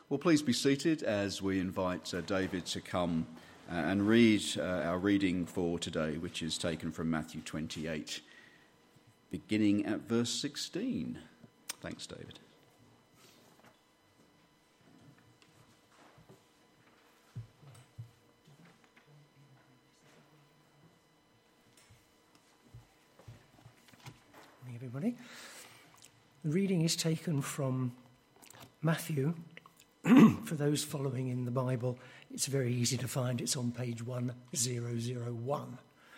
Well, please be seated as we invite David to come and read our reading for today, which is taken from Matthew 28, beginning at verse 16. Thanks, David. Good morning, everybody. The reading is taken from Matthew. For those following in the Bible, it's very easy to find. It's on page 1001.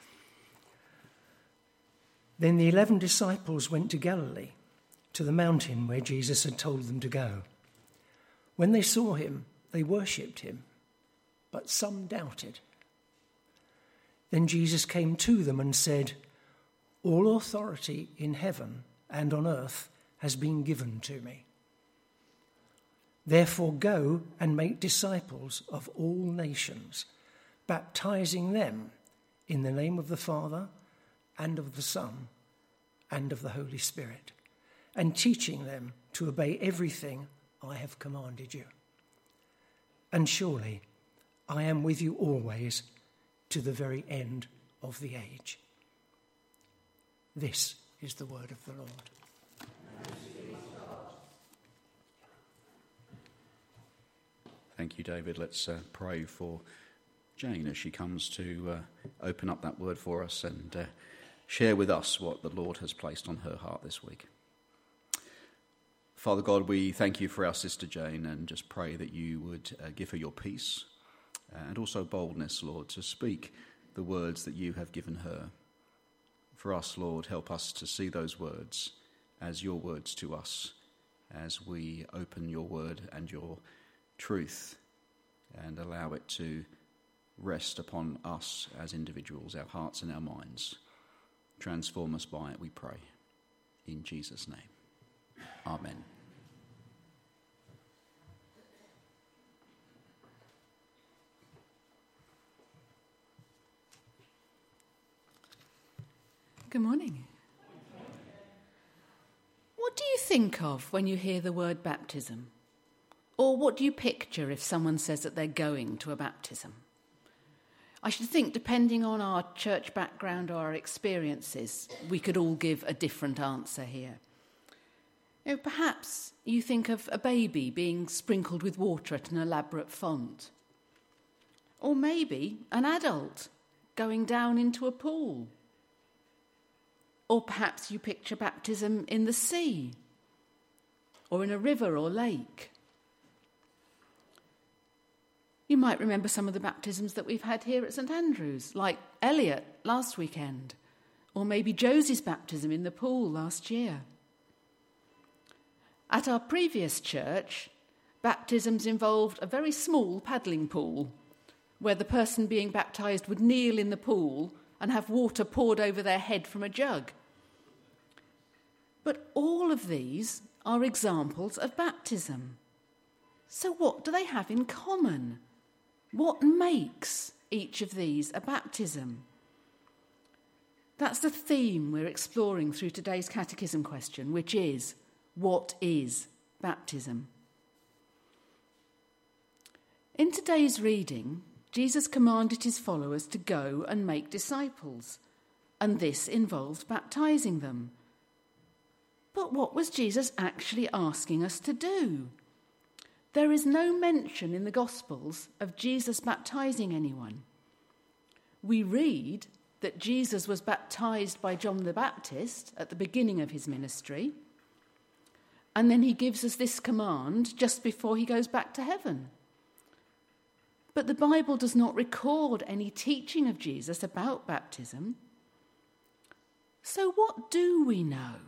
Then the 11 disciples went to Galilee, to the mountain where Jesus had told them to go. When they saw him, they worshipped him, but some doubted. Then Jesus came to them and said, "All authority in heaven and on earth has been given to me. Therefore go and make disciples of all nations, baptizing them in the name of the Father and of the Son and of the Holy Spirit, and teaching them to obey everything I have commanded you. And surely I am with you always to the very end of the age." This is the word of the Lord. Thank you, David. Let's pray for Jane as she comes to open up that word for us and share with us what the Lord has placed on her heart this week. Father God, we thank you for our sister Jane and just pray that you would give her your peace and also boldness, Lord, to speak the words that you have given her. For us, Lord, help us to see those words as your words to us as we open your word and your truth and allow it to rest upon us as individuals, our hearts and our minds. Transform us by it, we pray. In Jesus' name. Amen. Good morning. What do you think of when you hear the word baptism? Or what do you picture if someone says that they're going to a baptism? I should think, depending on our church background or our experiences, we could all give a different answer here. Perhaps you think of a baby being sprinkled with water at an elaborate font. Or maybe an adult going down into a pool. Or perhaps you picture baptism in the sea, or in a river or lake. You might remember some of the baptisms that we've had here at St Andrews, like Elliot last weekend, or maybe Josie's baptism in the pool last year. At our previous church, baptisms involved a very small paddling pool, where the person being baptised would kneel in the pool and have water poured over their head from a jug. But all of these are examples of baptism. So what do they have in common? What makes each of these a baptism? That's the theme we're exploring through today's catechism question, which is, what is baptism? In today's reading, Jesus commanded his followers to go and make disciples, and this involved baptizing them. But what was Jesus actually asking us to do? There is no mention in the Gospels of Jesus baptizing anyone. We read that Jesus was baptized by John the Baptist at the beginning of his ministry, and then he gives us this command just before he goes back to heaven. But the Bible does not record any teaching of Jesus about baptism. So what do we know?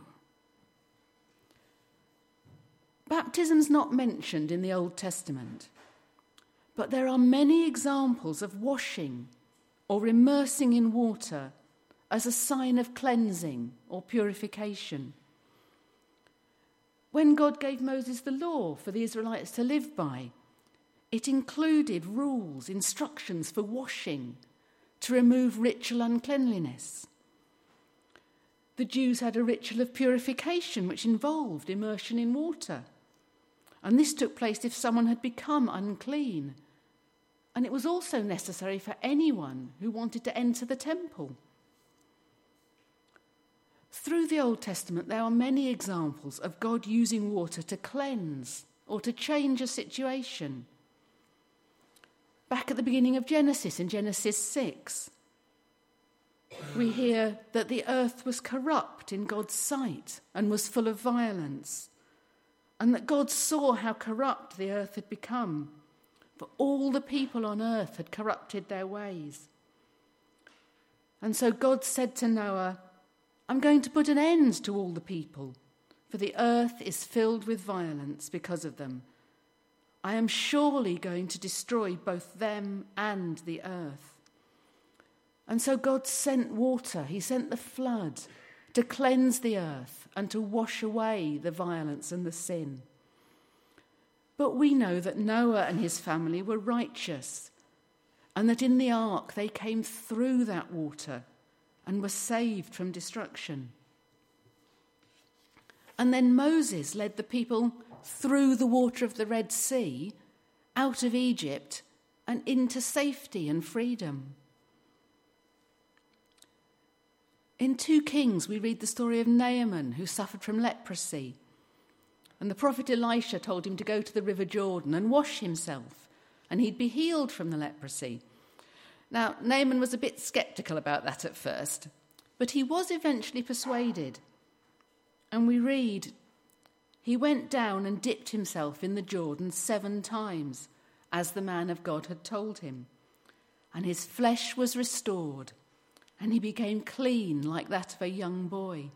Baptism's not mentioned in the Old Testament, but there are many examples of washing or immersing in water as a sign of cleansing or purification. When God gave Moses the law for the Israelites to live by, it included rules, instructions for washing to remove ritual uncleanliness. The Jews had a ritual of purification which involved immersion in water. And this took place if someone had become unclean. And it was also necessary for anyone who wanted to enter the temple. Through the Old Testament, there are many examples of God using water to cleanse or to change a situation. Back at the beginning of Genesis, in Genesis 6, we hear that the earth was corrupt in God's sight and was full of violence, and that God saw how corrupt the earth had become, for all the people on earth had corrupted their ways. And so God said to Noah, I'm going to put an end to all the people, for the earth is filled with violence because of them. I am surely going to destroy both them and the earth. And so God sent water, he sent the flood to cleanse the earth and to wash away the violence and the sin. But we know that Noah and his family were righteous, and that in the ark they came through that water and were saved from destruction. And then Moses led the people through the water of the Red Sea, out of Egypt, and into safety and freedom. In 2 Kings, we read the story of Naaman, who suffered from leprosy. And the prophet Elisha told him to go to the River Jordan and wash himself, and he'd be healed from the leprosy. Now, Naaman was a bit sceptical about that at first, but he was eventually persuaded. And we read, he went down and dipped himself in the Jordan 7 times, as the man of God had told him. And his flesh was restored, and he became clean like that of a young boy.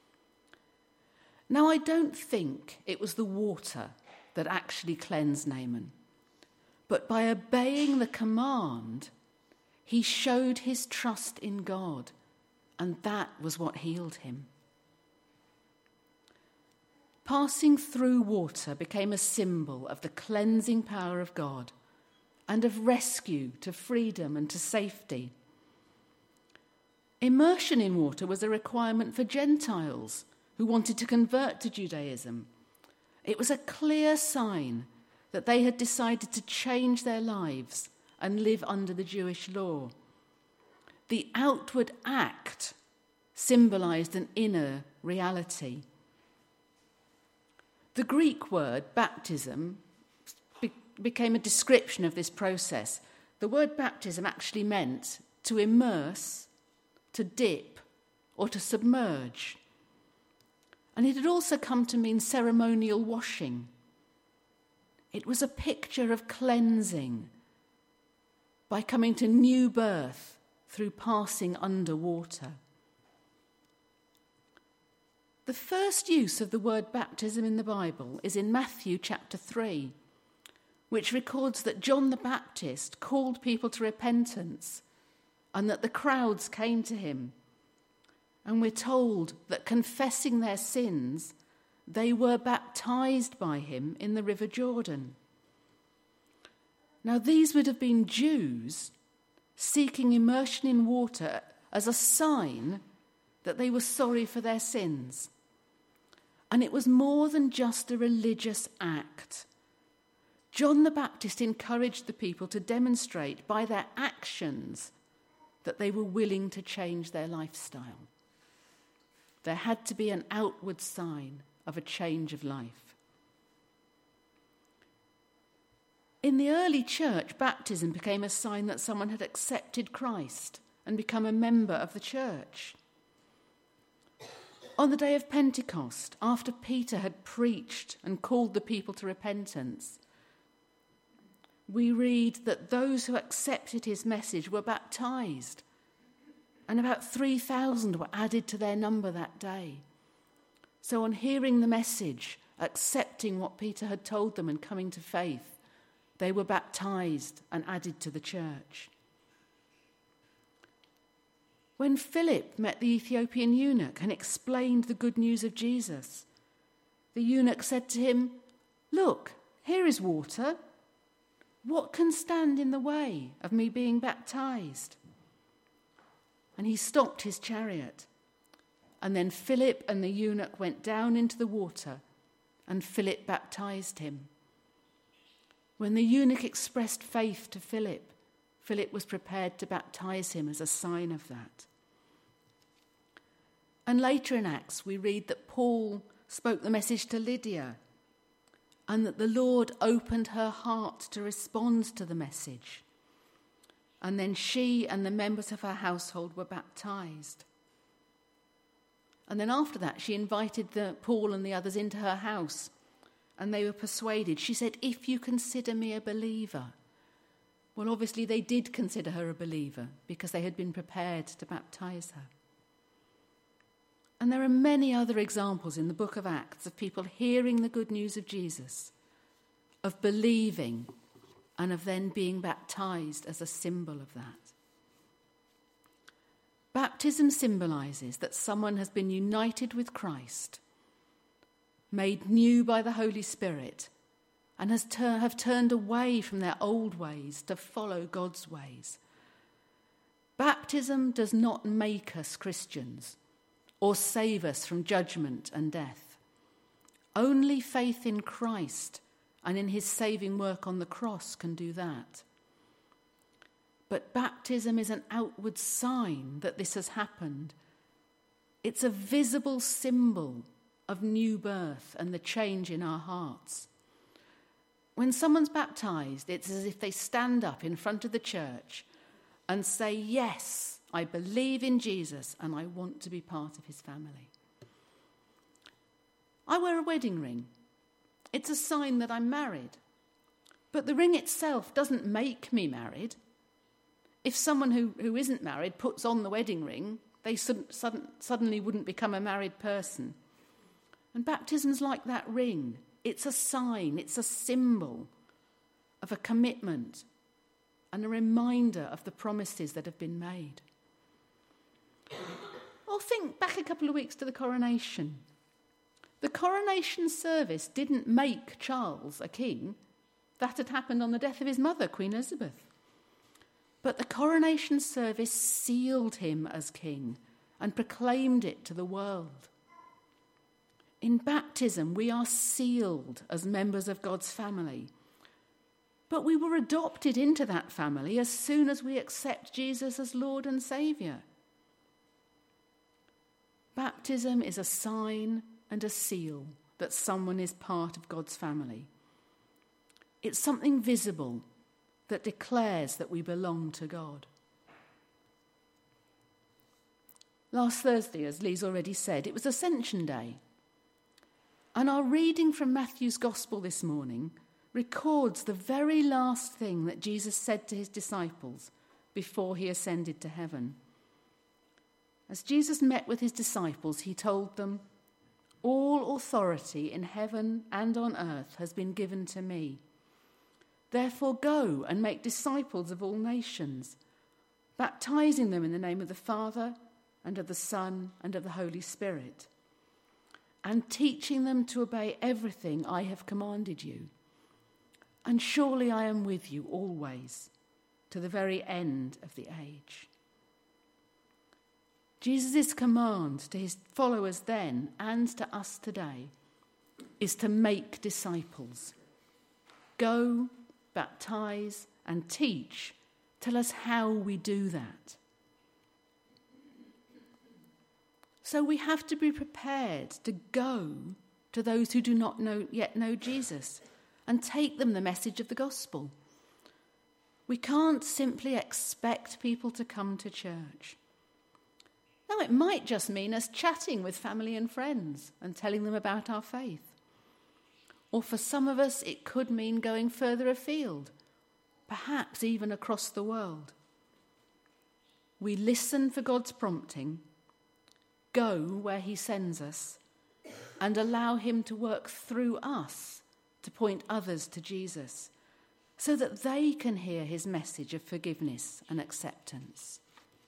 Now, I don't think it was the water that actually cleansed Naaman, but by obeying the command, he showed his trust in God, and that was what healed him. Passing through water became a symbol of the cleansing power of God and of rescue to freedom and to safety. Immersion in water was a requirement for Gentiles who wanted to convert to Judaism. It was a clear sign that they had decided to change their lives and live under the Jewish law. The outward act symbolized an inner reality. The Greek word baptism became a description of this process. The word baptism actually meant to immerse, to dip, or to submerge. And it had also come to mean ceremonial washing. It was a picture of cleansing by coming to new birth through passing under water. The first use of the word baptism in the Bible is in Matthew chapter 3, which records that John the Baptist called people to repentance and that the crowds came to him. And we're told that confessing their sins, they were baptized by him in the River Jordan. Now, these would have been Jews seeking immersion in water as a sign that they were sorry for their sins. And it was more than just a religious act. John the Baptist encouraged the people to demonstrate by their actions that they were willing to change their lifestyle. There had to be an outward sign of a change of life. In the early church, baptism became a sign that someone had accepted Christ and become a member of the church. On the day of Pentecost, after Peter had preached and called the people to repentance, we read that those who accepted his message were baptized, and about 3,000 were added to their number that day. So on hearing the message, accepting what Peter had told them and coming to faith, they were baptized and added to the church. When Philip met the Ethiopian eunuch and explained the good news of Jesus, the eunuch said to him, "Look, here is water. What can stand in the way of me being baptized?" And he stopped his chariot. And then Philip and the eunuch went down into the water, and Philip baptized him. When the eunuch expressed faith to Philip, Philip was prepared to baptize him as a sign of that. And later in Acts, we read that Paul spoke the message to Lydia and that the Lord opened her heart to respond to the message. And then she and the members of her household were baptized. And then after that, she invited Paul and the others into her house, and they were persuaded. She said, "If you consider me a believer." Well, obviously they did consider her a believer because they had been prepared to baptize her. And there are many other examples in the book of Acts of people hearing the good news of Jesus, of believing, and of then being baptized as a symbol of that. Baptism symbolises that someone has been united with Christ, made new by the Holy Spirit, and have turned away from their old ways to follow God's ways. Baptism does not make us Christians or save us from judgment and death. Only faith in Christ and in his saving work on the cross can do that. But baptism is an outward sign that this has happened. It's a visible symbol of new birth and the change in our hearts. When someone's baptized, it's as if they stand up in front of the church and say, "Yes, I believe in Jesus and I want to be part of his family." I wear a wedding ring. It's a sign that I'm married. But the ring itself doesn't make me married. If someone who isn't married puts on the wedding ring, they suddenly wouldn't become a married person. And baptism's like that ring. It's a sign, it's a symbol of a commitment and a reminder of the promises that have been made. Or think back a couple of weeks to the coronation. The coronation service didn't make Charles a king. That had happened on the death of his mother, Queen Elizabeth. But the coronation service sealed him as king and proclaimed it to the world. In baptism, we are sealed as members of God's family. But we were adopted into that family as soon as we accept Jesus as Lord and Saviour. Baptism is a sign and a seal that someone is part of God's family. It's something visible that declares that we belong to God. Last Thursday, as Lee's already said, it was Ascension Day. And our reading from Matthew's Gospel this morning records the very last thing that Jesus said to his disciples before he ascended to heaven. As Jesus met with his disciples, he told them, "All authority in heaven and on earth has been given to me. Therefore go and make disciples of all nations, baptizing them in the name of the Father and of the Son and of the Holy Spirit, and teaching them to obey everything I have commanded you. And surely I am with you always, to the very end of the age." Jesus' command to his followers then and to us today is to make disciples. Go, baptize, and teach. Tell us how we do that. So we have to be prepared to go to those who do not yet know Jesus and take them the message of the gospel. We can't simply expect people to come to church. Now, it might just mean us chatting with family and friends and telling them about our faith. Or for some of us, it could mean going further afield, perhaps even across the world. We listen for God's prompting, go where he sends us, and allow him to work through us to point others to Jesus, so that they can hear his message of forgiveness and acceptance.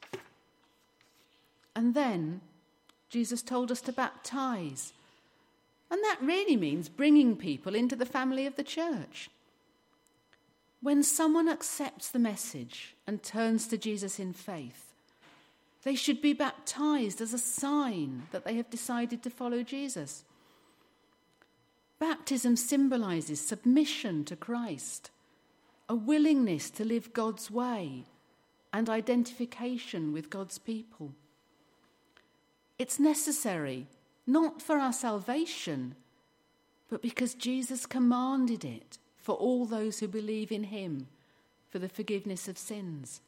And then Jesus told us to baptize. And that really means bringing people into the family of the church. When someone accepts the message and turns to Jesus in faith, they should be baptized as a sign that they have decided to follow Jesus. Baptism symbolises submission to Christ, a willingness to live God's way, and identification with God's people. It's necessary, not for our salvation, but because Jesus commanded it for all those who believe in him for the forgiveness of sins.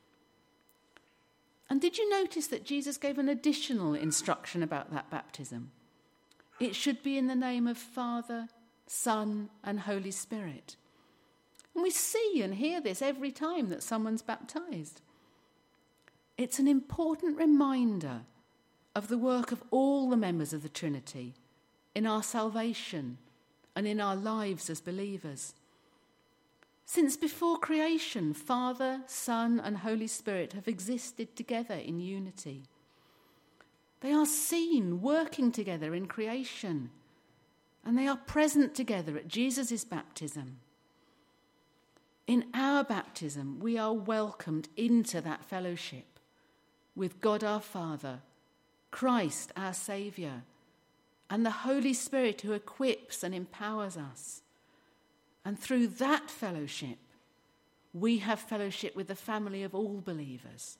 And did you notice that Jesus gave an additional instruction about that baptism? It should be in the name of Father, Son, and Holy Spirit. And we see and hear this every time that someone's baptised. It's an important reminder of the work of all the members of the Trinity in our salvation and in our lives as believers. Since before creation, Father, Son, and Holy Spirit have existed together in unity. They are seen working together in creation, and they are present together at Jesus' baptism. In our baptism, we are welcomed into that fellowship with God our Father, Christ our Saviour, and the Holy Spirit who equips and empowers us. And through that fellowship, we have fellowship with the family of all believers.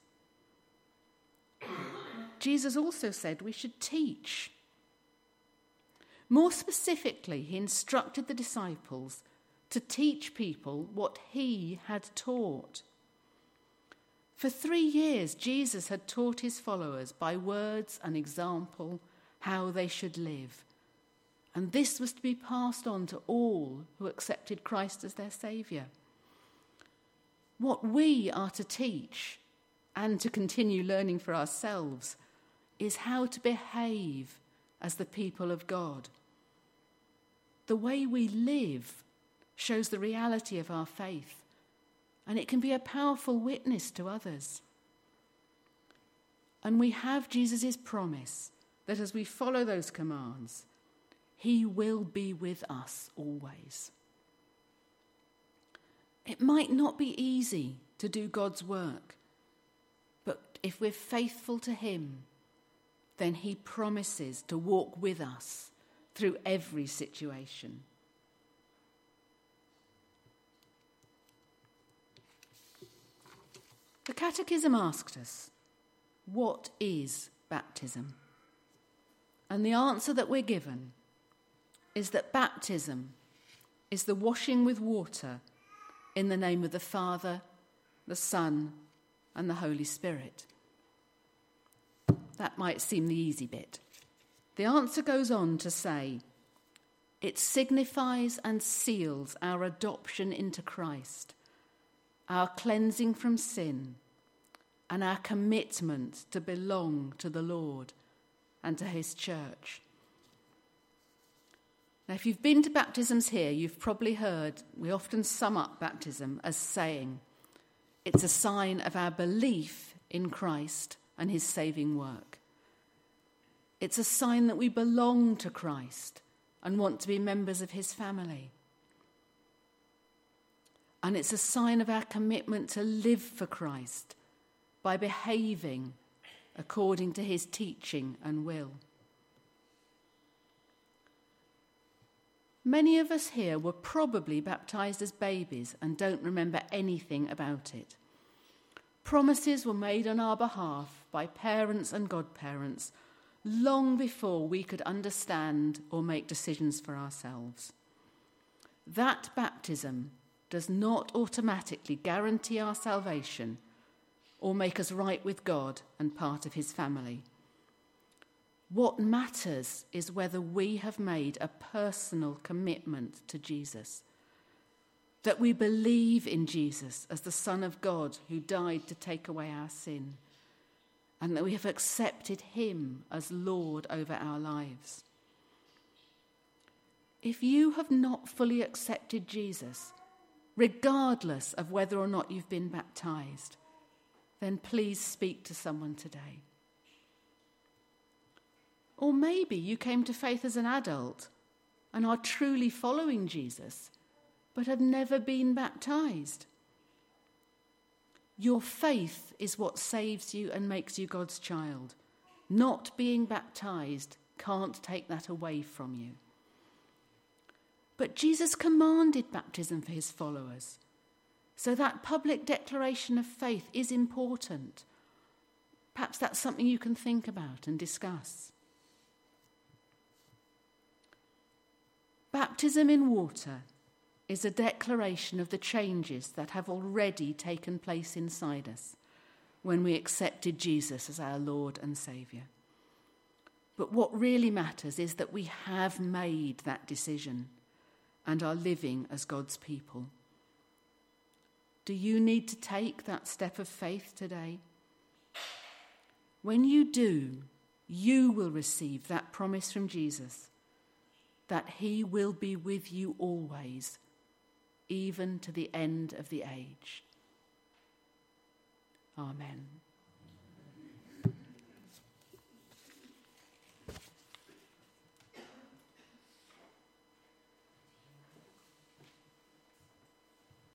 Jesus also said we should teach. More specifically, he instructed the disciples to teach people what he had taught. For 3 years, Jesus had taught his followers by words and example how they should live. And this was to be passed on to all who accepted Christ as their Saviour. What we are to teach and to continue learning for ourselves is how to behave as the people of God. The way we live shows the reality of our faith, and it can be a powerful witness to others. And we have Jesus' promise that as we follow those commands, he will be with us always. It might not be easy to do God's work, but if we're faithful to him, then he promises to walk with us through every situation. The Catechism asked us, what is baptism? And the answer that we're given is that baptism is the washing with water in the name of the Father, the Son, and the Holy Spirit. That might seem the easy bit. The answer goes on to say, it signifies and seals our adoption into Christ, our cleansing from sin, and our commitment to belong to the Lord and to his church. Now, if you've been to baptisms here, you've probably heard we often sum up baptism as saying it's a sign of our belief in Christ and his saving work. It's a sign that we belong to Christ and want to be members of his family. And it's a sign of our commitment to live for Christ by behaving according to his teaching and will. Many of us here were probably baptised as babies and don't remember anything about it. Promises were made on our behalf by parents and godparents long before we could understand or make decisions for ourselves. That baptism does not automatically guarantee our salvation or make us right with God and part of his family. What matters is whether we have made a personal commitment to Jesus, that we believe in Jesus as the Son of God who died to take away our sin, and that we have accepted him as Lord over our lives. If you have not fully accepted Jesus, regardless of whether or not you've been baptized, then please speak to someone today. Or maybe you came to faith as an adult and are truly following Jesus, but have never been baptized. Your faith is what saves you and makes you God's child. Not being baptized can't take that away from you. But Jesus commanded baptism for his followers. So that public declaration of faith is important. Perhaps that's something you can think about and discuss. Baptism in water is a declaration of the changes that have already taken place inside us when we accepted Jesus as our Lord and Saviour. But what really matters is that we have made that decision and are living as God's people. Do you need to take that step of faith today? When you do, you will receive that promise from Jesus that he will be with you always, even to the end of the age. Amen.